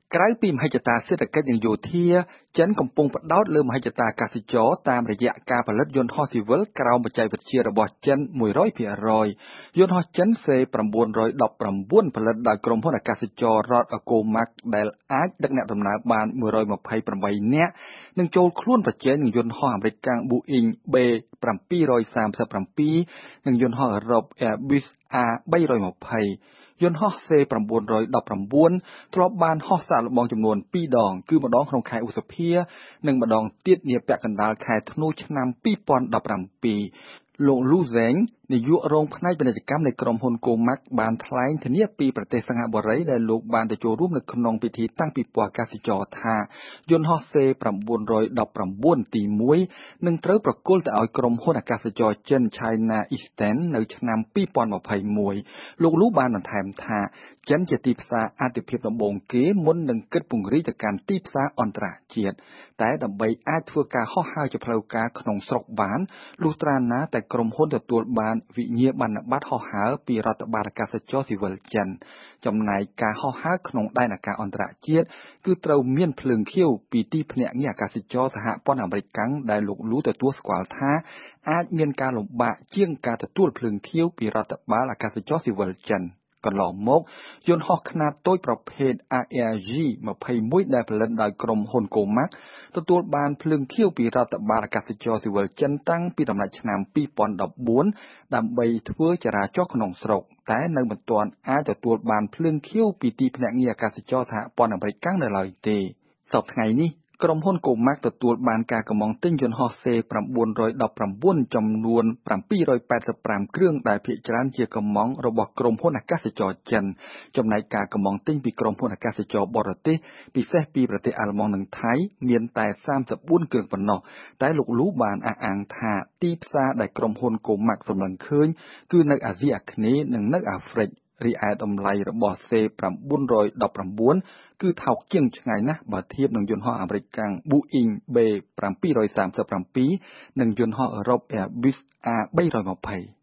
ក្រៅពីមហិច្ឆតាសេដ្ឋកិច្ចនិងយោធាចិនកំពុងផ្ដោតលើមហិច្ឆតាកសិចរណ៍តាមរយៈការផលិតយន្តហោះស៊ីវិលក្រោមបច្ចេកវិទ្យារបស់ចិន 100% យន្តហោះចិន C919 ផលិតដោយក្រុមហ៊ុនអាកាសចរណ៍រដ្ឋអាកូម៉ាក់ដែលអាចដឹកអ្នកដំណើរបាន128នាក់និងចូលខ្លួនប្រជែងនឹងយន្តហោះអាមេរិកកាំង Boeing B737 និងយន្តហោះអឺរ៉ុប Airbus A320 យន្តហោះ C919 ធ្លាប់បានហោះសាកល្បងចំនួន2ដងគឺម្ដងក្នុងខែឧសភានិងម្ដងទៀតនាពាក់កណ្ដាលខែធ្នូឆ្នាំ2017លោកលូហ្សេងនាយករងផ្នែកពាណិជ្ជកម្មនៃក្រុមហ៊ុនកូម៉ាក់បានថ្លែងធានាពីប្រទេសសិង្ហបុរីដែលលោកបានទៅចូលរួមនៅក្នុងពិធីតាំងពិព័រណ៍អាកាសចរណ៍ថាយន្តហោះ C919 ទី1នឹងត្រូវប្រគល់ទៅឲ្យក្រុមហ៊ុនអាកាសចរណ៍ចិន China Eastern នៅឆ្នាំ2021លោកលូបានបន្ថែមថាចិនជាទីផ្សារអាទិភាពដំបូងគេមុននឹងគិតពង្រីកទៅកាន់ទីផ្សារអន្តរជាតិតែដើម្បីអាចធ្វើការហោះហើរជាផ្លូវការក្នុងស្រុកបានលុះត្រាណាតែក្រុមហ៊ុនទទួលបានវិញ្ញាបនបត្រហោះហើរពីរដ្ឋបាលអាកាសចរណ៍ស៊ីវិលចិនចំណែកការហោះហើរក្នុងដែនអាកាសអន្តរជាតិគឺត្រូវមានភ្លើងខៀវពីទីភ្នាក់ងារអាកាសចរណ៍សហព័ន្ធអាមេរិកកាំងដែលលោកលូទទួលស្គាល់ថាអាចមានការលំបាកជាងការទទួលភ្លើងខៀវពីរដ្ឋបាលអាកាសចរណ៍ស៊ីវិលចិនកន្លងមកយន្តហោះខ្នាតតូចប្រភេទ ARJ-21 ដែលផលិតដោយក្រុមហ៊ុនកូម៉ាក់ទទួលបានភ្លើងខៀវពីរដ្ឋបាលអាកាសចរណ៍ស៊ីវិលចិនតាំងពីដំណាច់ឆ្នាំ2014ដើម្បីធ្វើចរាចរណ៍ក្នុងស្រុកតែនៅមិនទាន់អាចទទួលបានភ្លើងខៀវពីទីភ្នាក់ងារអាកាសចរណ៍សហព័ន្ធអាមេរិកកាំងនៅឡើយទេសប្តាហ៍ថ្ងៃនេះក្រុមហ៊ុនកូម៉ាក់ទទួលបានការកម្មង់ទិញយន្តហោះ C919 ចំនួន785គ្រឿងដែលភាគច្រើនជាកម្មង់របស់ក្រុមហ៊ុនអាកាសចរណ៍ចិនចំណែកការកម្មង់ទិញពីក្រុមហ៊ុនអាកាសចរណ៍បរទេសពិសេសពីប្រទេសអាល្លឺម៉ង់និងថៃមានតែ34គ្រឿងប៉ុណ្ណោះតែលោកលូបានអះអាងថាទីផ្សារដែលក្រុមហ៊ុនកូម៉ាក់សម្លឹងឃើញគឺនៅអាស៊ីអាគ្នេយ៍និងនៅអាហ្វ្រិករីឯតម្លៃរបស់ C919 គឺថោកជាងឆ្ងាយណាស់បើធៀបនឹងយន្តហោះអាមេរិកកាំង Boeing B737 និងយន្តហោះអឺរ៉ុប Airbus A320